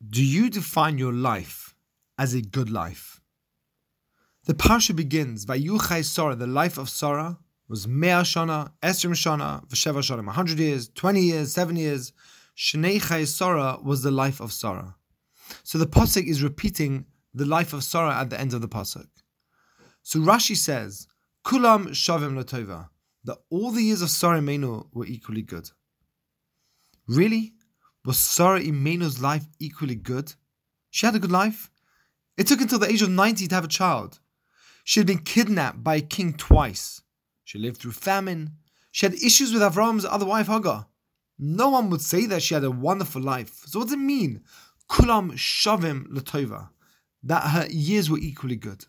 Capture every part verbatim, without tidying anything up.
Do you define your life as a good life? The parsha begins, Vayuchai Sora, the life of Sora was Mea Shana, Esrim Shana, V'Sheva Shana, one hundred years, twenty years, seven years. Shnei Chai Sora was the life of Sora. So the pasuk is repeating the life of Sora at the end of the pasuk. So Rashi says, Kulam Shavim Latova, that all the years of Sora Imenu were equally good. Really? Was Sara Imenu's life equally good? She had a good life. It took until the age of ninety to have a child. She had been kidnapped by a king twice. She lived through famine. She had issues with Avram's other wife Hagar. No one would say that she had a wonderful life. So what does it mean? Kulam Shavim Latova, that her years were equally good.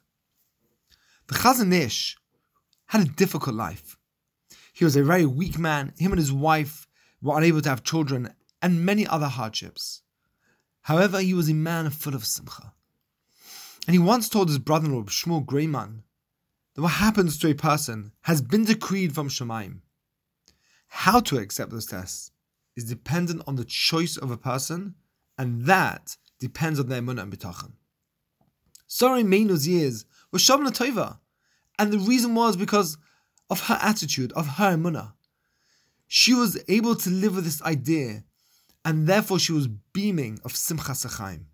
The Chazon Ish had a difficult life. He was a very weak man. Him and his wife were unable to have children, and many other hardships. However, he was a man full of simcha. And he once told his brother-in-law, Shmuel Greyman, that what happens to a person has been decreed from Shemaim. How to accept those tests is dependent on the choice of a person, and that depends on their emunah and bitachon. Sara Imenu's years were Shavim Latova, and the reason was because of her attitude, of her emunah. She was able to live with this idea, and therefore she was beaming of Simchas Chaim.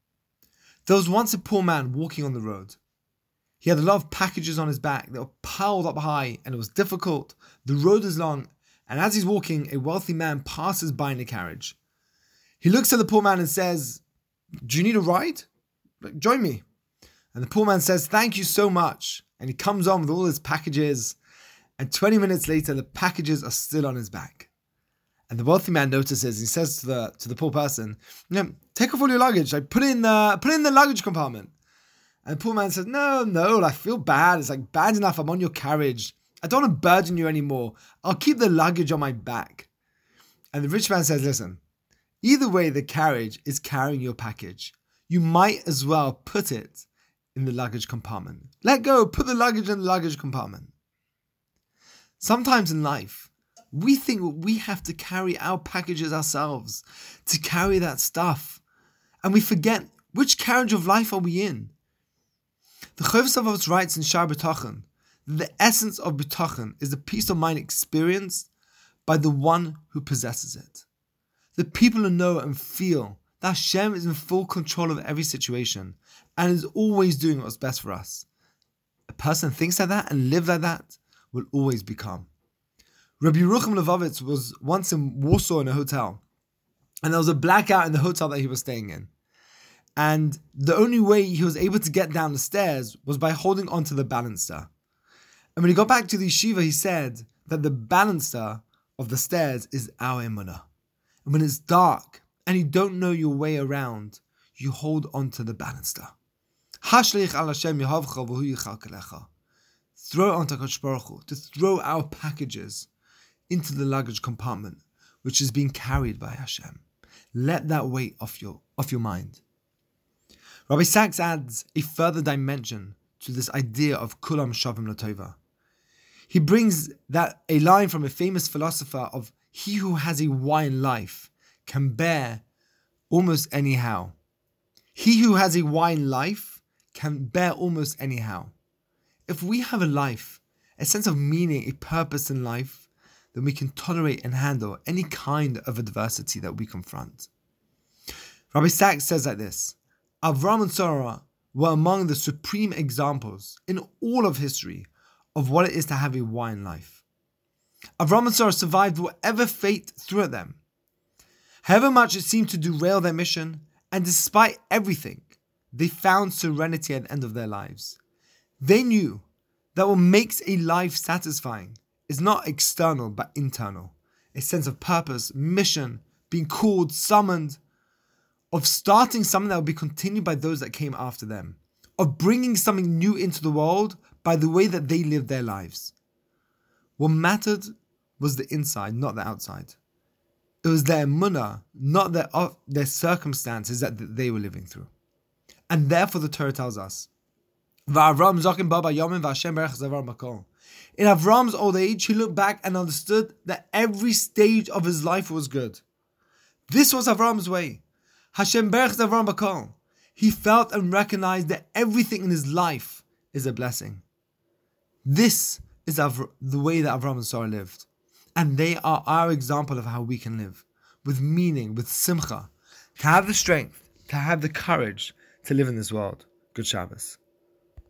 There was once a poor man walking on the road. He had a lot of packages on his back that were piled up high, and it was difficult. The road is long, and as he's walking, a wealthy man passes by in a carriage. He looks at the poor man and says, "Do you need a ride? Join me." And the poor man says, "Thank you so much." And he comes on with all his packages, and twenty minutes later, the packages are still on his back. And the wealthy man notices, he says to the to the poor person, you know, "Take off all your luggage. Like put it in the put it in the luggage compartment." And the poor man says, "No, no, I feel bad. It's like bad enough. I'm on your carriage. I don't want to burden you anymore. I'll keep the luggage on my back." And the rich man says, "Listen, either way, the carriage is carrying your package. You might as well put it in the luggage compartment. Let go. Put the luggage in the luggage compartment." Sometimes in life, we think we have to carry our packages ourselves, to carry that stuff. And we forget, which carriage of life are we in? The Chovos HaLevavos writes in Shar B'tachon that the essence of B'tachon is the peace of mind experienced by the one who possesses it. The people who know and feel that Hashem is in full control of every situation and is always doing what's best for us. A person thinks like that and lives like that will always become. Rabbi Yerucham Levovitz was once in Warsaw in a hotel, and there was a blackout in the hotel that he was staying in. And the only way he was able to get down the stairs was by holding onto the baluster. And when he got back to the yeshiva, he said that the baluster of the stairs is our emunah. And when it's dark and you don't know your way around, you hold onto the baluster. Hashlich al Hashem yehavcha v'hu yichalkelecha. Throw it onto Kadosh Baruch Hu, to throw our packages into the luggage compartment, which is being carried by Hashem. Let that weight off your off your mind. Rabbi Sachs adds a further dimension to this idea of Kulam Shavim Latova. He brings that a line from a famous philosopher of he who has a wine life can bear almost anyhow. He who has a wine life can bear almost anyhow. If we have a life, a sense of meaning, a purpose in life, then we can tolerate and handle any kind of adversity that we confront. Rabbi Sachs says like this: Avram and Sarah were among the supreme examples in all of history of what it is to have a wine life. Avram and Sarah survived whatever fate threw at them. However much it seemed to derail their mission, and despite everything, they found serenity at the end of their lives. They knew that what makes a life satisfying is not external but internal. A sense of purpose, mission, being called, summoned, of starting something that will be continued by those that came after them, of bringing something new into the world by the way that they lived their lives. What mattered was the inside, not the outside. It was their emunah, not their, uh, their circumstances that they were living through. And therefore the Torah tells us, in Avram's old age, he looked back and understood that every stage of his life was good. This was Avram's way. Hashem berech Avram b'kol. He felt and recognized that everything in his life is a blessing. This is Avr- the way that Avram and Sarah lived. And they are our example of how we can live. With meaning, with simcha. To have the strength, to have the courage to live in this world. Good Shabbos.